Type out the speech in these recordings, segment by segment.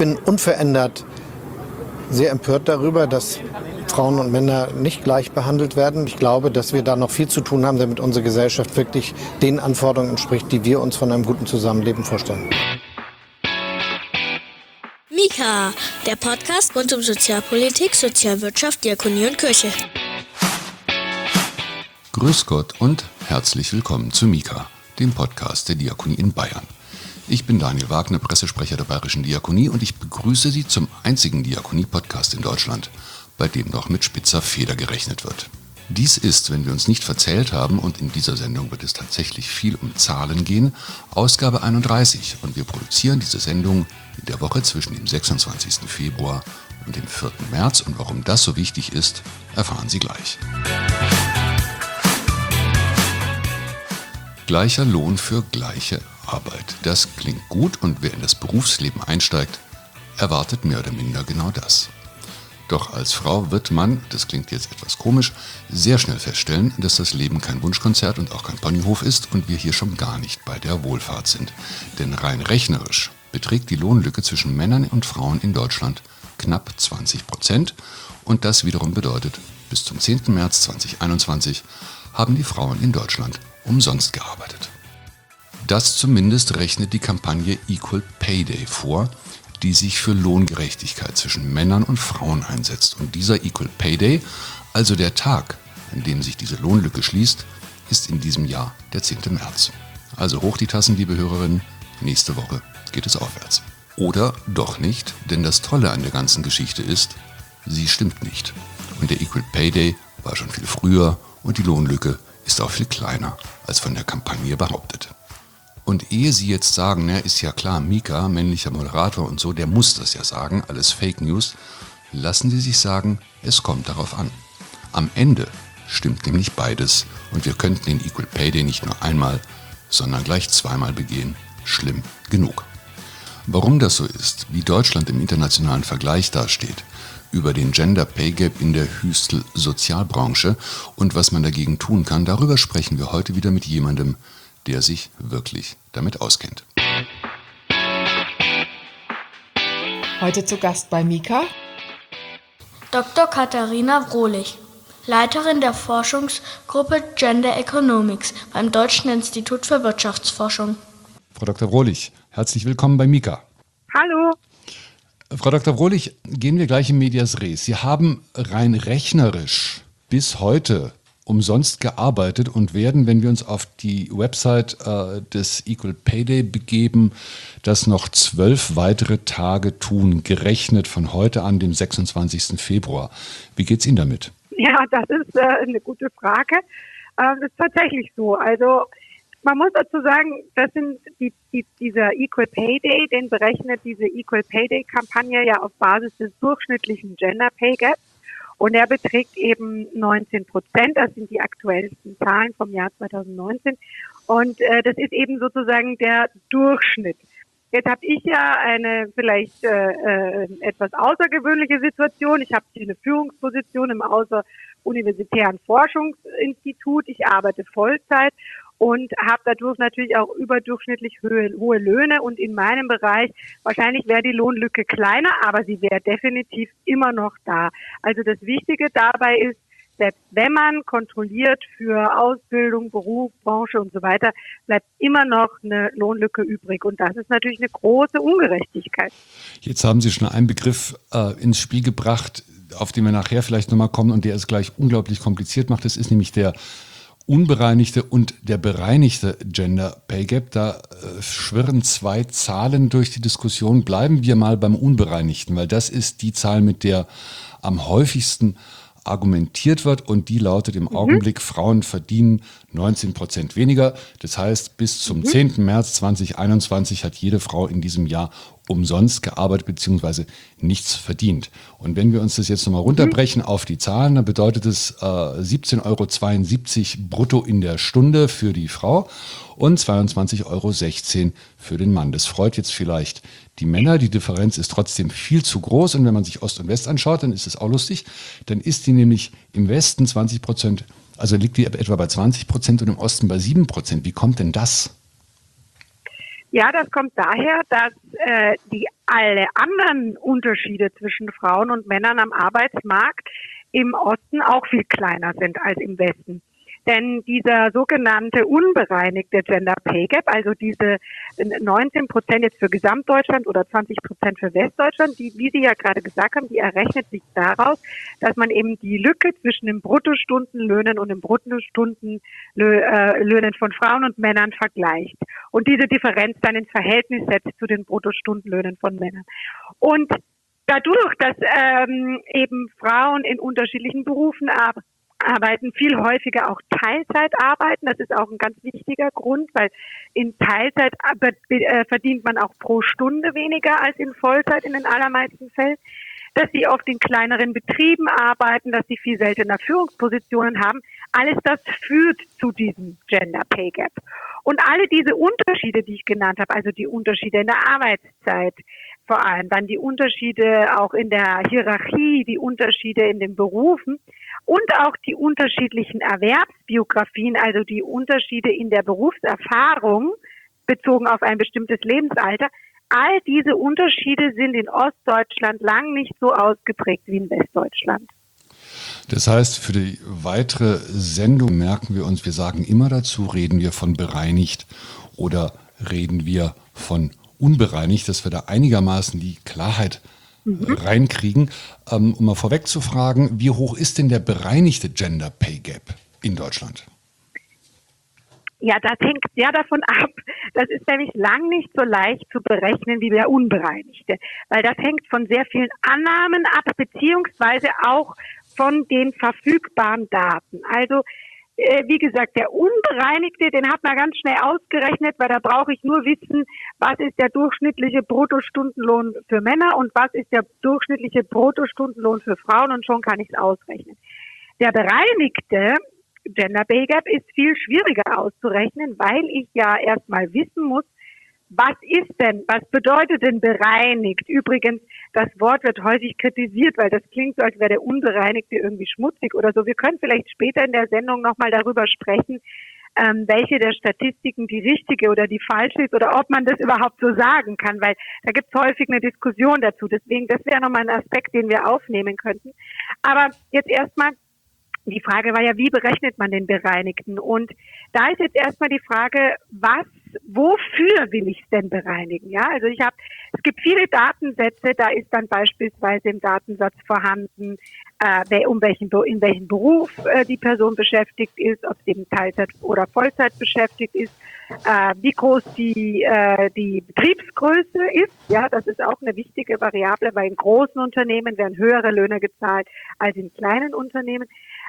bin unverändert sehr empört darüber, dass Frauen und Männer nicht gleich behandelt werden. Ich glaube, dass wir da noch viel zu tun haben, damit unsere Gesellschaft wirklich den Anforderungen entspricht, die wir uns von einem guten Zusammenleben vorstellen. Mika, der Podcast rund um Sozialpolitik, Sozialwirtschaft, Diakonie und Kirche. Grüß Gott und herzlich willkommen zu Mika, dem Podcast der Diakonie in Bayern. Ich bin Daniel Wagner, Pressesprecher der Bayerischen Diakonie, und ich begrüße Sie zum einzigen Diakonie-Podcast in Deutschland, bei dem noch mit spitzer Feder gerechnet wird. Dies ist, wenn wir uns nicht verzählt haben, und in dieser Sendung wird es tatsächlich viel um Zahlen gehen, Ausgabe 31, und wir produzieren diese Sendung in der Woche zwischen dem 26. Februar und dem 4. März, und warum das so wichtig ist, erfahren Sie gleich. Gleicher Lohn für gleiche Arbeit. Das klingt gut, und wer in das Berufsleben einsteigt, erwartet mehr oder minder genau das. Doch als Frau wird man, das klingt jetzt etwas komisch, sehr schnell feststellen, dass das Leben kein Wunschkonzert und auch kein Ponyhof ist und wir hier schon gar nicht bei der Wohlfahrt sind. Denn rein rechnerisch beträgt die Lohnlücke zwischen Männern und Frauen in Deutschland knapp 20%, und das wiederum bedeutet, bis zum 10. März 2021 haben die Frauen in Deutschland umsonst gearbeitet. Das zumindest rechnet die Kampagne Equal Pay Day vor, die sich für Lohngerechtigkeit zwischen Männern und Frauen einsetzt. Und dieser Equal Pay Day, also der Tag, an dem sich diese Lohnlücke schließt, ist in diesem Jahr der 10. März. Also hoch die Tassen, liebe Hörerinnen, nächste Woche geht es aufwärts. Oder doch nicht, denn das Tolle an der ganzen Geschichte ist, sie stimmt nicht. Und der Equal Pay Day war schon viel früher und die Lohnlücke ist auch viel kleiner als von der Kampagne behauptet. Und ehe Sie jetzt sagen, ist ja klar, Mika, männlicher Moderator und so, der muss das ja sagen, alles Fake News, lassen Sie sich sagen, es kommt darauf an. Am Ende stimmt nämlich beides, und wir könnten den Equal Pay Day nicht nur einmal, sondern gleich zweimal begehen. Schlimm genug. Warum das so ist, wie Deutschland im internationalen Vergleich dasteht, über den Gender Pay Gap in der Hüstel Sozialbranche und was man dagegen tun kann, darüber sprechen wir heute wieder mit jemandem, der sich wirklich damit auskennt. Heute zu Gast bei Mika Dr. Katharina Wrohlich, Leiterin der Forschungsgruppe Gender Economics beim Deutschen Institut für Wirtschaftsforschung. Frau Dr. Wrohlich, herzlich willkommen bei Mika. Hallo. Frau Dr. Wrohlich, gehen wir gleich in medias res. Sie haben rein rechnerisch bis heute umsonst gearbeitet und werden, wenn wir uns auf die Website des Equal Pay Day begeben, das noch 12 weitere Tage tun, gerechnet von heute an, dem 26. Februar. Wie geht's Ihnen damit? Ja, das ist eine gute Frage. Das ist tatsächlich so. Also man muss dazu sagen, das sind dieser Equal Pay Day, den berechnet diese Equal Pay Day Kampagne ja auf Basis des durchschnittlichen Gender Pay Gaps. Und er beträgt eben 19%. Das sind die aktuellsten Zahlen vom Jahr 2019. Und das ist eben sozusagen der Durchschnitt. Jetzt habe ich ja eine vielleicht etwas außergewöhnliche Situation. Ich habe hier eine Führungsposition im außeruniversitären Forschungsinstitut. Ich arbeite Vollzeit und habe dadurch natürlich auch überdurchschnittlich hohe Löhne. Und in meinem Bereich, wahrscheinlich wäre die Lohnlücke kleiner, aber sie wäre definitiv immer noch da. Also das Wichtige dabei ist, selbst wenn man kontrolliert für Ausbildung, Beruf, Branche und so weiter, bleibt immer noch eine Lohnlücke übrig. Und das ist natürlich eine große Ungerechtigkeit. Jetzt haben Sie schon einen Begriff ins Spiel gebracht, auf den wir nachher vielleicht nochmal kommen und der es gleich unglaublich kompliziert macht. Das ist nämlich der unbereinigte und der bereinigte Gender Pay Gap. Da schwirren zwei Zahlen durch die Diskussion. Bleiben wir mal beim Unbereinigten, weil das ist die Zahl, mit der am häufigsten argumentiert wird, und die lautet im Augenblick, Frauen verdienen 19% weniger. Das heißt, bis zum 10. März 2021 hat jede Frau in diesem Jahr umsonst gearbeitet bzw. nichts verdient. Und wenn wir uns das jetzt nochmal runterbrechen auf die Zahlen, dann bedeutet es 17,72 € brutto in der Stunde für die Frau und 22,16 € für den Mann. Das freut jetzt vielleicht die Männer. Die Differenz ist trotzdem viel zu groß. Und wenn man sich Ost und West anschaut, dann ist es auch lustig. Dann ist die nämlich im Westen 20%, also liegt die etwa bei 20% und im Osten bei 7%. Wie kommt denn das? Ja, das kommt daher, dass die alle anderen Unterschiede zwischen Frauen und Männern am Arbeitsmarkt im Osten auch viel kleiner sind als im Westen. Denn dieser sogenannte unbereinigte Gender Pay Gap, also diese 19% jetzt für Gesamtdeutschland oder 20% für Westdeutschland, die, wie Sie ja gerade gesagt haben, die errechnet sich daraus, dass man eben die Lücke zwischen den Bruttostundenlöhnen und den Bruttostundenlöhnen von Frauen und Männern vergleicht und diese Differenz dann ins Verhältnis setzt zu den Bruttostundenlöhnen von Männern. Und dadurch, dass eben Frauen in unterschiedlichen Berufen arbeiten, viel häufiger auch Teilzeit arbeiten. Das ist auch ein ganz wichtiger Grund, weil in Teilzeit verdient man auch pro Stunde weniger als in Vollzeit in den allermeisten Fällen. Dass sie oft in kleineren Betrieben arbeiten, dass sie viel seltener Führungspositionen haben. Alles das führt zu diesem Gender Pay Gap. Und alle diese Unterschiede, die ich genannt habe, also die Unterschiede in der Arbeitszeit, vor allem dann die Unterschiede auch in der Hierarchie, die Unterschiede in den Berufen und auch die unterschiedlichen Erwerbsbiografien, also die Unterschiede in der Berufserfahrung bezogen auf ein bestimmtes Lebensalter. All diese Unterschiede sind in Ostdeutschland lang nicht so ausgeprägt wie in Westdeutschland. Das heißt, für die weitere Sendung merken wir uns, wir sagen immer dazu, reden wir von bereinigt oder reden wir von unbereinigt, dass wir da einigermaßen die Klarheit reinkriegen. Um mal vorweg zu fragen, wie hoch ist denn der bereinigte Gender Pay Gap in Deutschland? Ja, das hängt sehr davon ab. Das ist nämlich lang nicht so leicht zu berechnen wie der unbereinigte, weil das hängt von sehr vielen Annahmen ab, beziehungsweise auch von den verfügbaren Daten. Also wie gesagt, der unbereinigte, den hat man ganz schnell ausgerechnet, weil da brauche ich nur wissen, was ist der durchschnittliche Bruttostundenlohn für Männer und was ist der durchschnittliche Bruttostundenlohn für Frauen und schon kann ich es ausrechnen. Der bereinigte Gender Pay Gap ist viel schwieriger auszurechnen, weil ich ja erstmal wissen muss, was bedeutet denn bereinigt? Übrigens, das Wort wird häufig kritisiert, weil das klingt so, als wäre der Unbereinigte irgendwie schmutzig oder so. Wir können vielleicht später in der Sendung nochmal darüber sprechen, welche der Statistiken die richtige oder die falsche ist oder ob man das überhaupt so sagen kann, weil da gibt es häufig eine Diskussion dazu. Deswegen, das wäre nochmal ein Aspekt, den wir aufnehmen könnten. Aber jetzt erstmal, die Frage war ja, wie berechnet man den Bereinigten? Und da ist jetzt erstmal die Frage, wofür will ich es denn bereinigen? Ja, also es gibt viele Datensätze, da ist dann beispielsweise im Datensatz vorhanden, in welchem Beruf die Person beschäftigt ist, ob sie in Teilzeit oder Vollzeit beschäftigt ist, wie groß die Betriebsgröße ist. Ja, das ist auch eine wichtige Variable, weil in großen Unternehmen werden höhere Löhne gezahlt als in kleinen Unternehmen.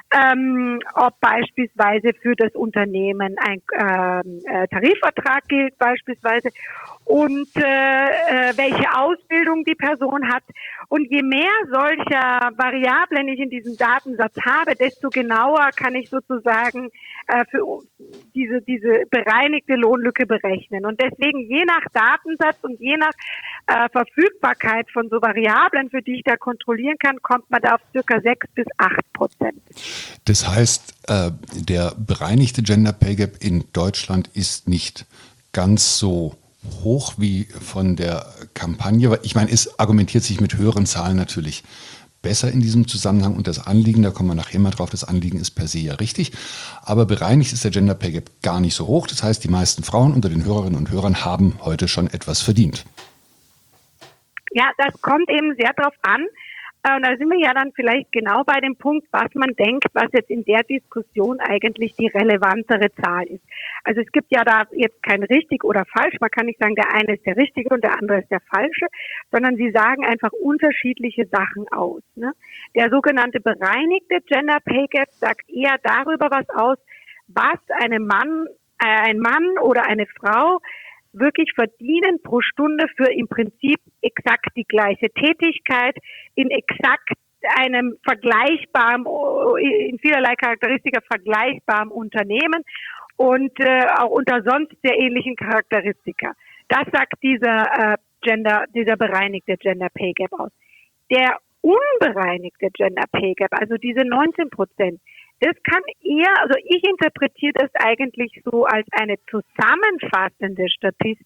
Ob beispielsweise für das Unternehmen ein Tarifvertrag gilt beispielsweise und welche Ausbildung die Person hat. Und je mehr solcher Variablen ich in diesem Datensatz habe, desto genauer kann ich sozusagen für diese bereinigte Lohnlücke berechnen. Und deswegen je nach Datensatz und je nach Verfügbarkeit von so Variablen, für die ich da kontrollieren kann, kommt man da auf ca. 6-8%. Das heißt, der bereinigte Gender Pay Gap in Deutschland ist nicht ganz so hoch wie von der Kampagne. Ich meine, es argumentiert sich mit höheren Zahlen natürlich besser in diesem Zusammenhang und das Anliegen, da kommen wir nachher mal drauf, das Anliegen ist per se ja richtig, aber bereinigt ist der Gender Pay Gap gar nicht so hoch. Das heißt, die meisten Frauen unter den Hörerinnen und Hörern haben heute schon etwas verdient. Ja, das kommt eben sehr drauf an. Und da sind wir ja dann vielleicht genau bei dem Punkt, was man denkt, was jetzt in der Diskussion eigentlich die relevantere Zahl ist. Also es gibt ja da jetzt kein richtig oder falsch. Man kann nicht sagen, der eine ist der richtige und der andere ist der falsche, sondern sie sagen einfach unterschiedliche Sachen aus. Ne? Der sogenannte bereinigte Gender Pay Gap sagt eher darüber was aus, was ein Mann oder eine Frau wirklich verdienen pro Stunde für im Prinzip exakt die gleiche Tätigkeit in exakt einem vergleichbaren, in vielerlei Charakteristika vergleichbaren Unternehmen und auch unter sonst sehr ähnlichen Charakteristika. Das sagt dieser bereinigte Gender Pay Gap aus. Der unbereinigte Gender Pay Gap, also diese 19%, das kann also ich interpretiere das eigentlich so als eine zusammenfassende Statistik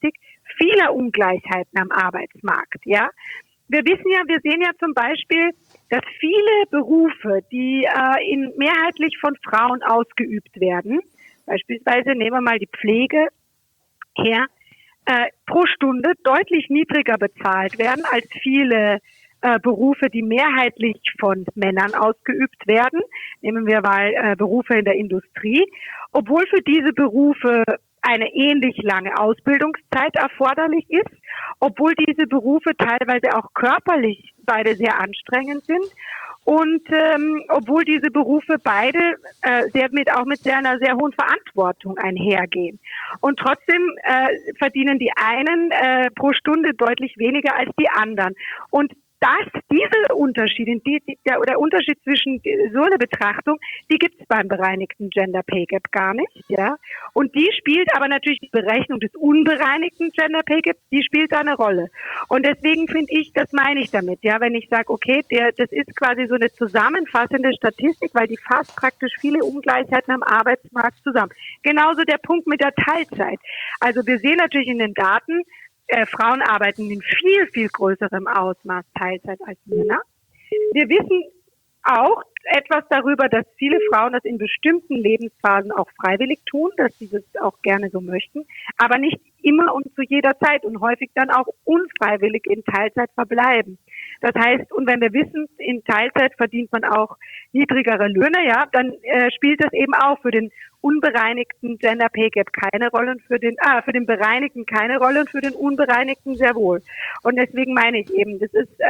vieler Ungleichheiten am Arbeitsmarkt, ja. Wir sehen ja zum Beispiel, dass viele Berufe, die mehrheitlich von Frauen ausgeübt werden, beispielsweise nehmen wir mal die Pflege her, pro Stunde deutlich niedriger bezahlt werden als viele Berufe, die mehrheitlich von Männern ausgeübt werden. Nehmen wir mal Berufe in der Industrie. Obwohl für diese Berufe eine ähnlich lange Ausbildungszeit erforderlich ist, obwohl diese Berufe teilweise auch körperlich beide sehr anstrengend sind und obwohl diese Berufe beide auch mit einer sehr hohen Verantwortung einhergehen. Und trotzdem verdienen die einen pro Stunde deutlich weniger als die anderen. Und diese Unterschiede, der Unterschied zwischen so einer Betrachtung, die gibt es beim bereinigten Gender Pay Gap gar nicht, ja. Und die spielt aber natürlich die Berechnung des unbereinigten Gender Pay Gaps, die spielt da eine Rolle. Und deswegen finde ich, das meine ich damit, ja, wenn ich sage, okay, das ist quasi so eine zusammenfassende Statistik, weil die fasst praktisch viele Ungleichheiten am Arbeitsmarkt zusammen. Genauso der Punkt mit der Teilzeit. Also wir sehen natürlich in den Daten, Frauen arbeiten in viel, viel größerem Ausmaß Teilzeit als Männer. Wir wissen auch etwas darüber, dass viele Frauen das in bestimmten Lebensphasen auch freiwillig tun, dass sie das auch gerne so möchten, aber nicht immer und zu jeder Zeit und häufig dann auch unfreiwillig in Teilzeit verbleiben. Das heißt, und wenn wir wissen, in Teilzeit verdient man auch niedrigere Löhne, ja, dann spielt das eben auch für den unbereinigten Gender Pay Gap keine Rolle und für den bereinigten keine Rolle und für den unbereinigten sehr wohl. Und deswegen meine ich eben, das ist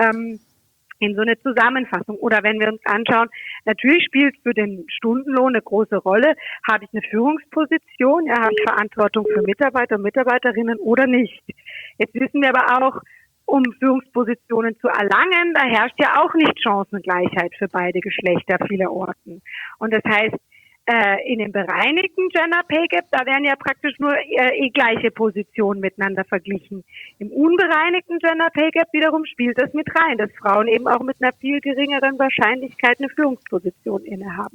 in so eine Zusammenfassung. Oder wenn wir uns anschauen, natürlich spielt für den Stundenlohn eine große Rolle, habe ich eine Führungsposition, ja, habe ich Verantwortung für Mitarbeiter und Mitarbeiterinnen oder nicht. Jetzt wissen wir aber auch, um Führungspositionen zu erlangen, da herrscht ja auch nicht Chancengleichheit für beide Geschlechter vielerorten. Und das heißt, in dem bereinigten Gender Pay Gap, da werden ja praktisch nur gleiche Positionen miteinander verglichen. Im unbereinigten Gender Pay Gap wiederum spielt das mit rein, dass Frauen eben auch mit einer viel geringeren Wahrscheinlichkeit eine Führungsposition innehaben.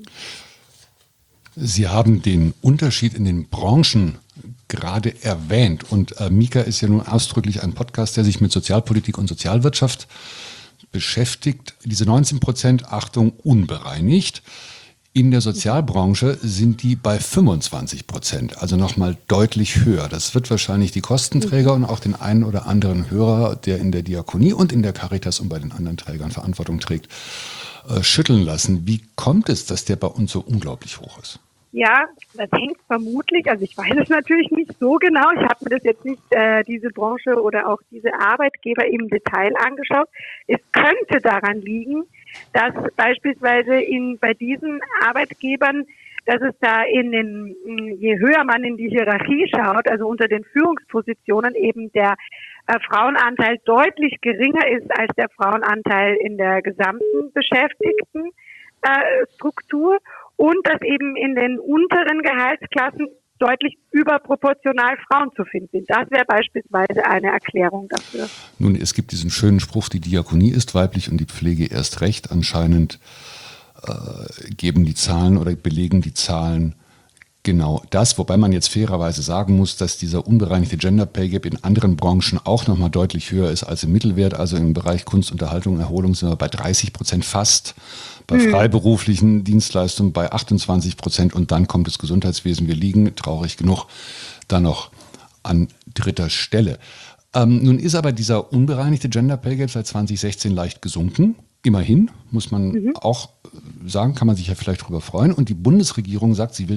Sie haben den Unterschied in den Branchen gerade erwähnt. Und Mika ist ja nun ausdrücklich ein Podcast, der sich mit Sozialpolitik und Sozialwirtschaft beschäftigt. Diese 19%, Achtung, unbereinigt. In der Sozialbranche sind die bei 25%, also nochmal deutlich höher. Das wird wahrscheinlich die Kostenträger und auch den einen oder anderen Hörer, der in der Diakonie und in der Caritas und bei den anderen Trägern Verantwortung trägt, schütteln lassen. Wie kommt es, dass der bei uns so unglaublich hoch ist? Ja, das hängt vermutlich, also ich weiß es natürlich nicht so genau, ich habe mir das jetzt nicht, diese Branche oder auch diese Arbeitgeber im Detail angeschaut. Es könnte daran liegen, dass beispielsweise bei diesen Arbeitgebern, dass es da je höher man in die Hierarchie schaut, also unter den Führungspositionen eben der Frauenanteil deutlich geringer ist als der Frauenanteil in der gesamten Beschäftigtenstruktur und dass eben in den unteren Gehaltsklassen deutlich überproportional Frauen zu finden sind. Das wäre beispielsweise eine Erklärung dafür. Nun, es gibt diesen schönen Spruch, die Diakonie ist weiblich und die Pflege erst recht. Anscheinend geben die Zahlen oder belegen die Zahlen genau das, wobei man jetzt fairerweise sagen muss, dass dieser unbereinigte Gender Pay Gap in anderen Branchen auch nochmal deutlich höher ist als im Mittelwert. Also im Bereich Kunst, Unterhaltung und Erholung sind wir bei 30% fast, bei freiberuflichen Dienstleistungen bei 28% und dann kommt das Gesundheitswesen. Wir liegen, traurig genug, da noch an dritter Stelle. Nun ist aber dieser unbereinigte Gender Pay Gap seit 2016 leicht gesunken. Immerhin, muss man auch sagen, kann man sich ja vielleicht drüber freuen. Und die Bundesregierung sagt, sie will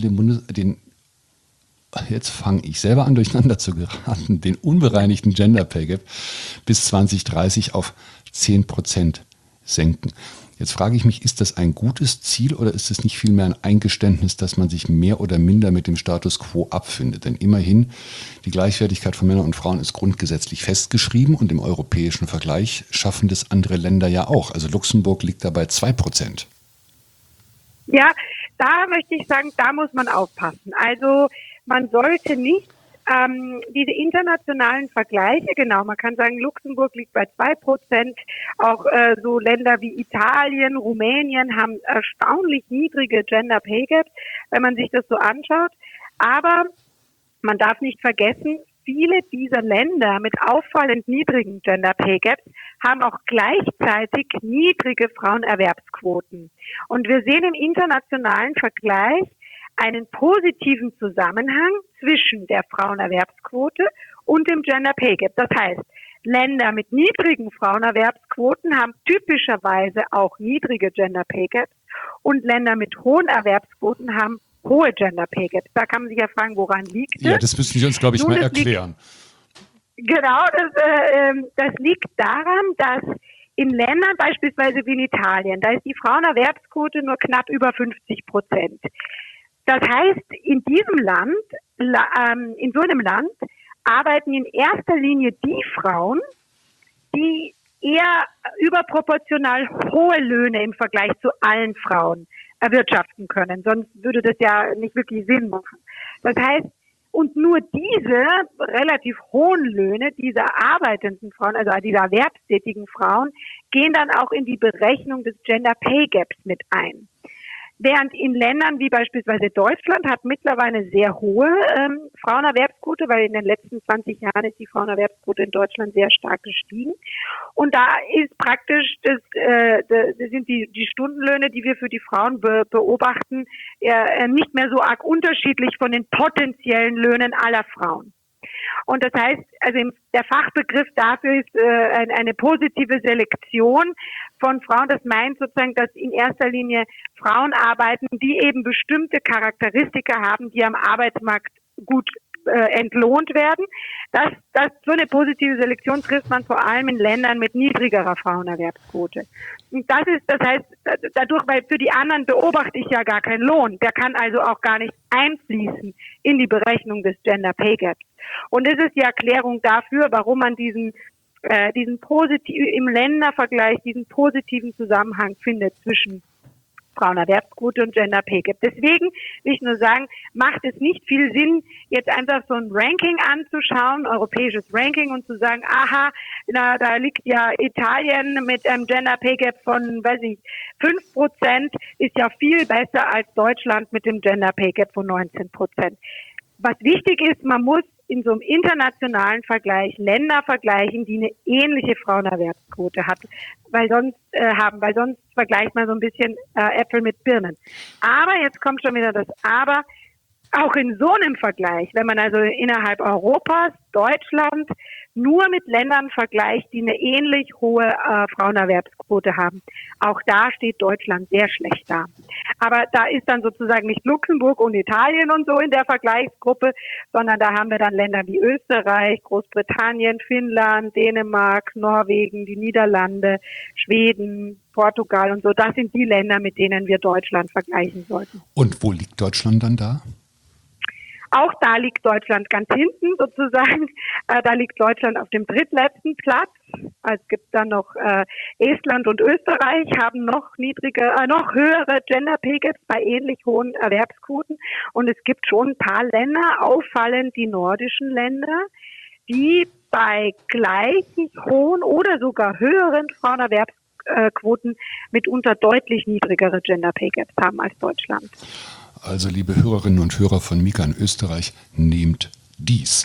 jetzt fange ich selber an, durcheinander zu geraten, den unbereinigten Gender Pay Gap bis 2030 auf 10% senken. Jetzt frage ich mich, ist das ein gutes Ziel oder ist es nicht vielmehr ein Eingeständnis, dass man sich mehr oder minder mit dem Status quo abfindet? Denn immerhin, die Gleichwertigkeit von Männern und Frauen ist grundgesetzlich festgeschrieben und im europäischen Vergleich schaffen das andere Länder ja auch. Also Luxemburg liegt da bei 2%. Ja, da möchte ich sagen, da muss man aufpassen. Also man sollte nicht diese internationalen Vergleiche, genau, man kann sagen, Luxemburg liegt bei 2%, auch so Länder wie Italien, Rumänien haben erstaunlich niedrige Gender Pay Gaps, wenn man sich das so anschaut. Aber man darf nicht vergessen, viele dieser Länder mit auffallend niedrigen Gender Pay Gaps haben auch gleichzeitig niedrige Frauenerwerbsquoten. Und wir sehen im internationalen Vergleich einen positiven Zusammenhang zwischen der Frauenerwerbsquote und dem Gender Pay Gap. Das heißt, Länder mit niedrigen Frauenerwerbsquoten haben typischerweise auch niedrige Gender Pay Gaps und Länder mit hohen Erwerbsquoten haben hohe Gender Pay Gaps. Da kann man sich ja fragen, woran liegt es? Ja, das müssen Sie uns, glaube ich, mal erklären. Das liegt daran, dass in Ländern beispielsweise wie in Italien, da ist die Frauenerwerbsquote nur knapp über 50%. Das heißt, in diesem Land, in so einem Land, arbeiten in erster Linie die Frauen, die eher überproportional hohe Löhne im Vergleich zu allen Frauen erwirtschaften können. Sonst würde das ja nicht wirklich Sinn machen. Das heißt, und nur diese relativ hohen Löhne dieser arbeitenden Frauen, also dieser erwerbstätigen Frauen, gehen dann auch in die Berechnung des Gender Pay Gaps mit ein. Während in Ländern wie beispielsweise Deutschland hat mittlerweile eine sehr hohe Frauenerwerbsquote, weil in den letzten 20 Jahren ist die Frauenerwerbsquote in Deutschland sehr stark gestiegen. Und da ist praktisch das sind die Stundenlöhne, die wir für die Frauen beobachten, nicht mehr so arg unterschiedlich von den potenziellen Löhnen aller Frauen. Und das heißt, also der Fachbegriff dafür ist eine positive Selektion von Frauen. Das meint sozusagen, dass in erster Linie Frauen arbeiten, die eben bestimmte Charakteristika haben, die am Arbeitsmarkt gut entlohnt werden. So eine positive Selektion trifft man vor allem in Ländern mit niedrigerer Frauenerwerbsquote. Und das heißt, dadurch, weil für die anderen beobachte ich ja gar keinen Lohn. Der kann also auch gar nicht einfließen in die Berechnung des Gender Pay Gaps. Und das ist die Erklärung dafür, warum man diesen im Ländervergleich diesen positiven Zusammenhang findet zwischen Frauenerwerbsquote und Gender Pay Gap. Deswegen will ich nur sagen, macht es nicht viel Sinn, jetzt einfach so ein Ranking anzuschauen, europäisches Ranking, und zu sagen, aha, da liegt ja Italien mit einem Gender Pay Gap von, 5%, ist ja viel besser als Deutschland mit dem Gender Pay Gap von 19%. Was wichtig ist, man muss in so einem internationalen Vergleich Länder vergleichen, die eine ähnliche Frauenerwerbsquote hat, weil sonst vergleicht man so ein bisschen Äpfel mit Birnen. Aber jetzt kommt schon wieder das Aber. Auch in so einem Vergleich, wenn man also innerhalb Europas, Deutschland, nur mit Ländern vergleicht, die eine ähnlich hohe Frauenerwerbsquote haben, auch da steht Deutschland sehr schlecht da. Aber da ist dann sozusagen nicht Luxemburg und Italien und so in der Vergleichsgruppe, sondern da haben wir dann Länder wie Österreich, Großbritannien, Finnland, Dänemark, Norwegen, die Niederlande, Schweden, Portugal und so. Das sind die Länder, mit denen wir Deutschland vergleichen sollten. Und wo liegt Deutschland dann da? Auch da liegt Deutschland ganz hinten sozusagen. Da liegt Deutschland auf dem drittletzten Platz. Es gibt dann noch Estland und Österreich haben noch höhere Gender Pay Gaps bei ähnlich hohen Erwerbsquoten. Und es gibt schon ein paar Länder, auffallend die nordischen Länder, die bei gleich hohen oder sogar höheren Frauenerwerbsquoten mitunter deutlich niedrigere Gender Pay Gaps haben als Deutschland. Also, liebe Hörerinnen und Hörer von Mika in Österreich, nehmt dies.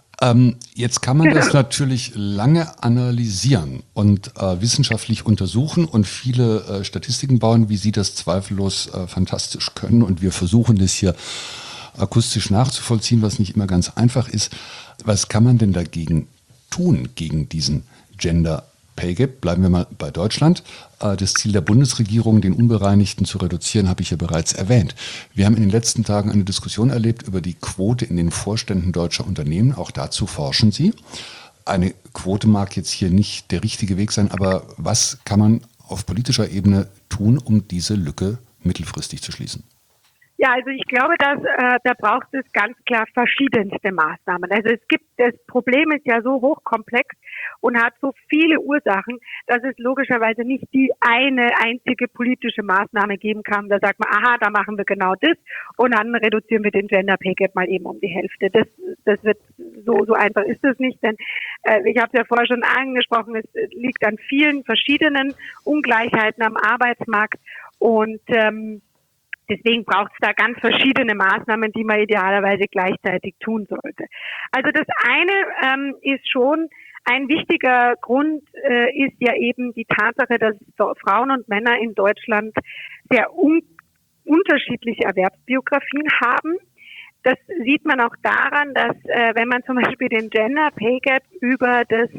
Jetzt kann man das natürlich lange analysieren und wissenschaftlich untersuchen und viele Statistiken bauen, wie Sie das zweifellos fantastisch können. Und wir versuchen das hier akustisch nachzuvollziehen, was nicht immer ganz einfach ist. Was kann man denn dagegen tun, gegen diesen Gender Pay Gap? Bleiben wir mal bei Deutschland. Das Ziel der Bundesregierung, den Unbereinigten zu reduzieren, habe ich ja bereits erwähnt. Wir haben in den letzten Tagen eine Diskussion erlebt über die Quote in den Vorständen deutscher Unternehmen. Auch dazu forschen Sie. Eine Quote mag jetzt hier nicht der richtige Weg sein, aber was kann man auf politischer Ebene tun, um diese Lücke mittelfristig zu schließen? Ja, also ich glaube, dass da braucht es ganz klar verschiedenste Maßnahmen. Also das Problem ist ja so hochkomplex und hat so viele Ursachen, dass es logischerweise nicht die eine einzige politische Maßnahme geben kann. Da sagt man, aha, da machen wir genau das und dann reduzieren wir den Gender Pay Gap mal eben um die Hälfte. Das wird so einfach ist es nicht, denn ich habe es ja vorher schon angesprochen, es liegt an vielen verschiedenen Ungleichheiten am Arbeitsmarkt und Deswegen braucht es da ganz verschiedene Maßnahmen, die man idealerweise gleichzeitig tun sollte. Also das eine ist schon, ein wichtiger Grund ist ja eben die Tatsache, dass Frauen und Männer in Deutschland sehr unterschiedliche Erwerbsbiografien haben. Das sieht man auch daran, dass wenn man zum Beispiel den Gender Pay Gap über das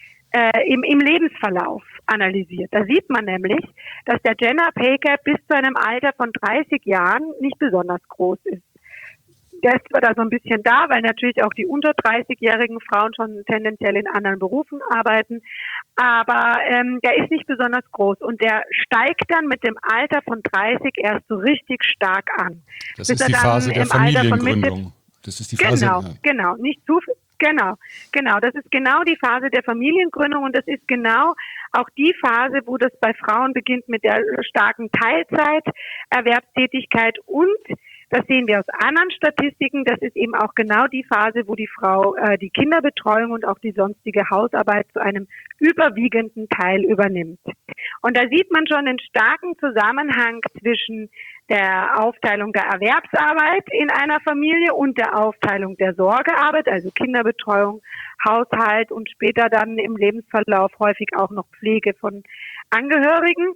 im Lebensverlauf analysiert. Da sieht man nämlich, dass der Gender Pay Gap bis zu einem Alter von 30 Jahren nicht besonders groß ist. Der ist zwar da so ein bisschen da, weil natürlich auch die unter 30-jährigen Frauen schon tendenziell in anderen Berufen arbeiten, aber der ist nicht besonders groß und der steigt dann mit dem Alter von 30 erst so richtig stark an. Das ist die Phase der Familiengründung. Das ist die Phase. Genau, nicht zu viel. Genau. Das ist genau die Phase der Familiengründung und das ist genau auch die Phase, wo das bei Frauen beginnt mit der starken Teilzeiterwerbstätigkeit und das sehen wir aus anderen Statistiken. Das ist eben auch genau die Phase, wo die Frau die Kinderbetreuung und auch die sonstige Hausarbeit zu einem überwiegenden Teil übernimmt. Und da sieht man schon einen starken Zusammenhang zwischen der Aufteilung der Erwerbsarbeit in einer Familie und der Aufteilung der Sorgearbeit, also Kinderbetreuung, Haushalt und später dann im Lebensverlauf häufig auch noch Pflege von Angehörigen.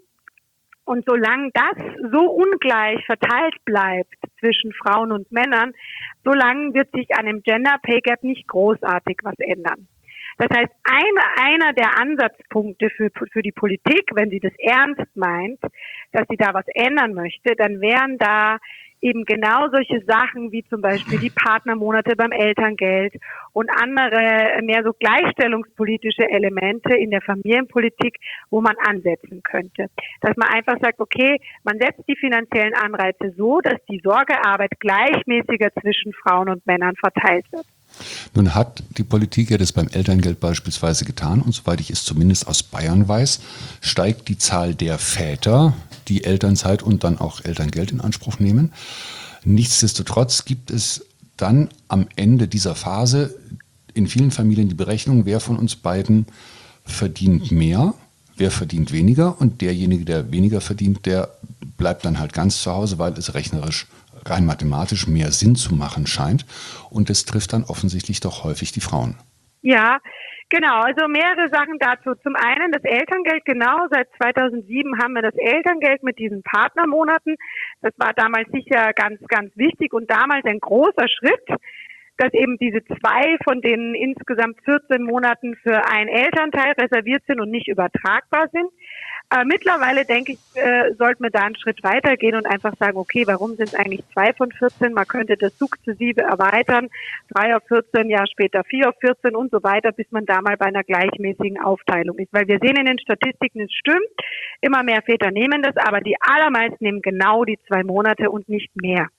Und solange das so ungleich verteilt bleibt zwischen Frauen und Männern, solange wird sich an dem Gender Pay Gap nicht großartig was ändern. Das heißt, einer der Ansatzpunkte für die Politik, wenn sie das ernst meint, dass sie da was ändern möchte, dann wären da eben genau solche Sachen wie zum Beispiel die Partnermonate beim Elterngeld und andere mehr so gleichstellungspolitische Elemente in der Familienpolitik, wo man ansetzen könnte. Dass man einfach sagt, okay, man setzt die finanziellen Anreize so, dass die Sorgearbeit gleichmäßiger zwischen Frauen und Männern verteilt wird. Nun hat die Politik ja das beim Elterngeld beispielsweise getan und soweit ich es zumindest aus Bayern weiß, steigt die Zahl der Väter, die Elternzeit und dann auch Elterngeld in Anspruch nehmen. Nichtsdestotrotz gibt es dann am Ende dieser Phase in vielen Familien die Berechnung, wer von uns beiden verdient mehr, wer verdient weniger und derjenige, der weniger verdient, der bleibt dann halt ganz zu Hause, weil es rechnerisch rein mathematisch mehr Sinn zu machen scheint. Und es trifft dann offensichtlich doch häufig die Frauen. Ja, genau. Also mehrere Sachen dazu. Zum einen das Elterngeld, genau. Seit 2007 haben wir das Elterngeld mit diesen Partnermonaten. Das war damals sicher ganz, ganz wichtig und damals ein großer Schritt, dass eben diese 2 von den insgesamt 14 Monaten für einen Elternteil reserviert sind und nicht übertragbar sind. Mittlerweile, denke ich, sollten wir da einen Schritt weitergehen und einfach sagen, okay, warum sind es eigentlich 2 von 14? Man könnte das sukzessive erweitern, 3 auf 14, Jahr später 4 auf 14 und so weiter, bis man da mal bei einer gleichmäßigen Aufteilung ist. Weil wir sehen in den Statistiken, es stimmt, immer mehr Väter nehmen das, aber die allermeisten nehmen genau die 2 Monate und nicht mehr.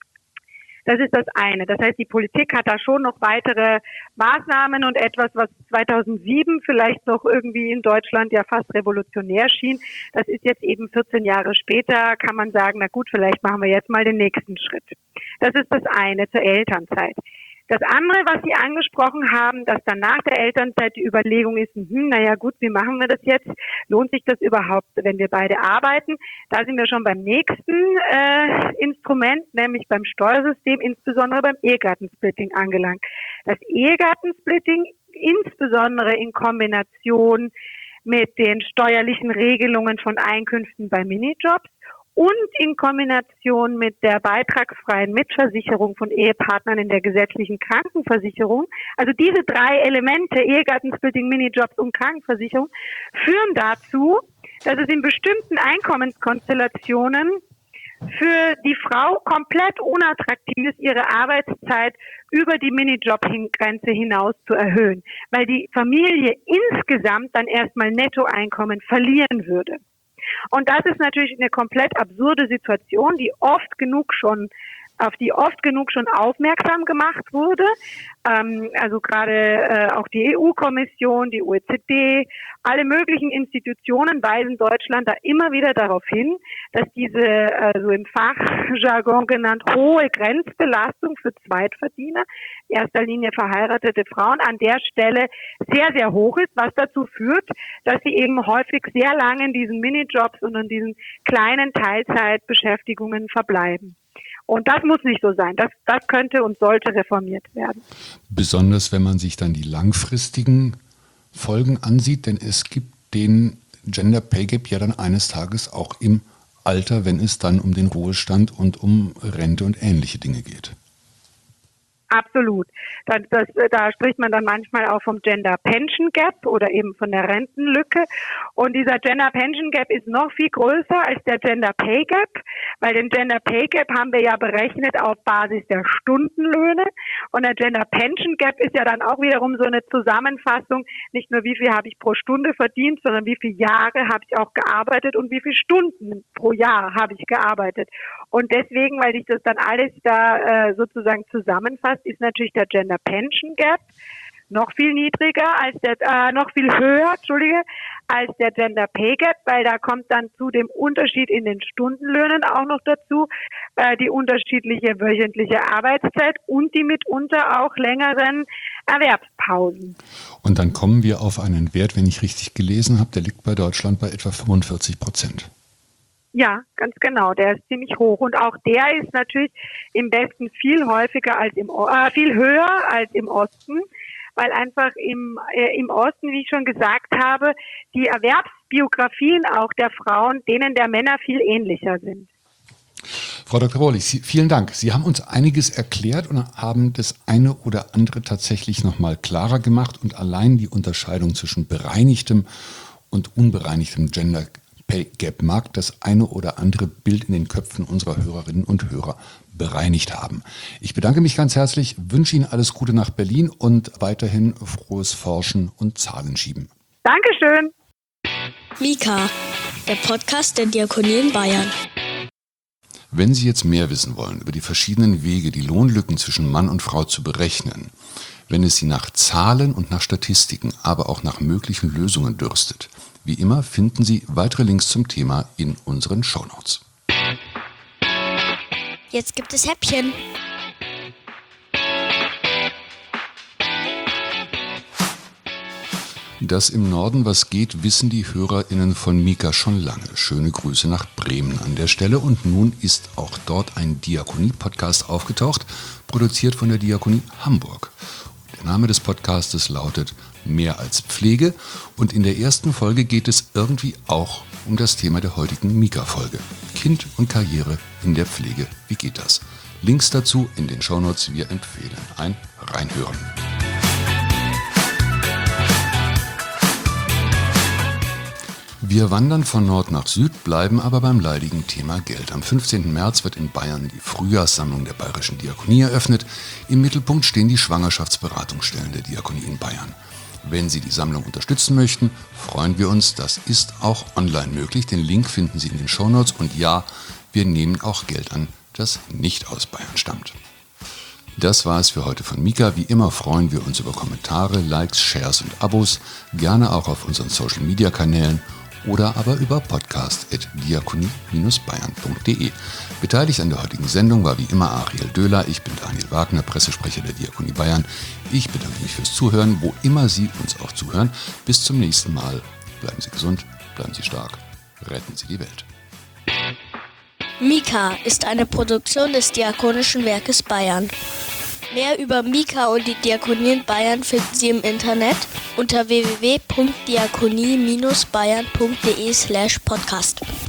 Das ist das eine. Das heißt, die Politik hat da schon noch weitere Maßnahmen und etwas, was 2007 vielleicht noch irgendwie in Deutschland ja fast revolutionär schien. Das ist jetzt eben 14 Jahre später, kann man sagen, na gut, vielleicht machen wir jetzt mal den nächsten Schritt. Das ist das eine zur Elternzeit. Das andere, was Sie angesprochen haben, dass dann nach der Elternzeit die Überlegung ist, naja gut, wie machen wir das jetzt? Lohnt sich das überhaupt, wenn wir beide arbeiten? Da sind wir schon beim nächsten Instrument, nämlich beim Steuersystem, insbesondere beim Ehegattensplitting angelangt. Das Ehegattensplitting, insbesondere in Kombination mit den steuerlichen Regelungen von Einkünften bei Minijobs, und in Kombination mit der beitragsfreien Mitversicherung von Ehepartnern in der gesetzlichen Krankenversicherung, also diese 3 Elemente, Ehegattensplitting, Minijobs und Krankenversicherung, führen dazu, dass es in bestimmten Einkommenskonstellationen für die Frau komplett unattraktiv ist, ihre Arbeitszeit über die Minijob-Grenze hinaus zu erhöhen, weil die Familie insgesamt dann erstmal Nettoeinkommen verlieren würde. Und das ist natürlich eine komplett absurde Situation, die oft genug schon auf die oft genug schon aufmerksam gemacht wurde. Also gerade auch die EU-Kommission, die OECD, alle möglichen Institutionen weisen Deutschland da immer wieder darauf hin, dass diese, so im Fachjargon genannt, hohe Grenzbelastung für Zweitverdiener, in erster Linie verheiratete Frauen, an der Stelle sehr, sehr hoch ist, was dazu führt, dass sie eben häufig sehr lange in diesen Minijobs und in diesen kleinen Teilzeitbeschäftigungen verbleiben. Und das muss nicht so sein. Das könnte und sollte reformiert werden. Besonders wenn man sich dann die langfristigen Folgen ansieht, denn es gibt den Gender Pay Gap ja dann eines Tages auch im Alter, wenn es dann um den Ruhestand und um Rente und ähnliche Dinge geht. Absolut. Da spricht man dann manchmal auch vom Gender Pension Gap oder eben von der Rentenlücke. Und dieser Gender Pension Gap ist noch viel größer als der Gender Pay Gap, weil den Gender Pay Gap haben wir ja berechnet auf Basis der Stundenlöhne. Und der Gender Pension Gap ist ja dann auch wiederum so eine Zusammenfassung, nicht nur wie viel habe ich pro Stunde verdient, sondern wie viele Jahre habe ich auch gearbeitet und wie viele Stunden pro Jahr habe ich gearbeitet. Und deswegen, weil sich das dann alles da sozusagen zusammenfasst, ist natürlich der Gender Pension Gap noch viel niedriger als noch viel höher, als der Gender Pay Gap, weil da kommt dann zu dem Unterschied in den Stundenlöhnen auch noch dazu, die unterschiedliche wöchentliche Arbeitszeit und die mitunter auch längeren Erwerbspausen. Und dann kommen wir auf einen Wert, wenn ich richtig gelesen habe, der liegt bei Deutschland bei etwa 45%. Ja, ganz genau. Der ist ziemlich hoch und auch der ist natürlich im Westen viel häufiger als viel höher als im Osten, weil einfach im Osten, wie ich schon gesagt habe, die Erwerbsbiografien auch der Frauen denen der Männer viel ähnlicher sind. Frau Dr. Bohrlich, vielen Dank. Sie haben uns einiges erklärt und haben das eine oder andere tatsächlich nochmal klarer gemacht und allein die Unterscheidung zwischen bereinigtem und unbereinigtem Gender Pay Gap mag das eine oder andere Bild in den Köpfen unserer Hörerinnen und Hörer bereinigt haben. Ich bedanke mich ganz herzlich, wünsche Ihnen alles Gute nach Berlin und weiterhin frohes Forschen und Zahlenschieben. Dankeschön. Mika, der Podcast der Diakonie in Bayern. Wenn Sie jetzt mehr wissen wollen über die verschiedenen Wege, die Lohnlücken zwischen Mann und Frau zu berechnen, wenn es Sie nach Zahlen und nach Statistiken, aber auch nach möglichen Lösungen dürstet, wie immer finden Sie weitere Links zum Thema in unseren Shownotes. Jetzt gibt es Häppchen. Dass im Norden was geht, wissen die HörerInnen von Mika schon lange. Schöne Grüße nach Bremen an der Stelle. Und nun ist auch dort ein Diakonie-Podcast aufgetaucht, produziert von der Diakonie Hamburg. Der Name des Podcastes lautet Mehr als Pflege und in der ersten Folge geht es irgendwie auch um das Thema der heutigen Mika-Folge. Kind und Karriere in der Pflege, wie geht das? Links dazu in den Shownotes, wir empfehlen ein Reinhören. Wir wandern von Nord nach Süd, bleiben aber beim leidigen Thema Geld. Am 15. März wird in Bayern die Frühjahrssammlung der Bayerischen Diakonie eröffnet. Im Mittelpunkt stehen die Schwangerschaftsberatungsstellen der Diakonie in Bayern. Wenn Sie die Sammlung unterstützen möchten, freuen wir uns. Das ist auch online möglich. Den Link finden Sie in den Shownotes. Und ja, wir nehmen auch Geld an, das nicht aus Bayern stammt. Das war es für heute von Mika. Wie immer freuen wir uns über Kommentare, Likes, Shares und Abos. Gerne auch auf unseren Social-Media-Kanälen oder aber über podcast@diakonie-bayern.de. Beteiligt an der heutigen Sendung war wie immer Ariel Döhler. Ich bin Daniel Wagner, Pressesprecher der Diakonie Bayern. Ich bedanke mich fürs Zuhören, wo immer Sie uns auch zuhören. Bis zum nächsten Mal. Bleiben Sie gesund, bleiben Sie stark, retten Sie die Welt. Mika ist eine Produktion des Diakonischen Werkes Bayern. Mehr über Mika und die Diakonie in Bayern finden Sie im Internet unter www.diakonie-bayern.de/podcast.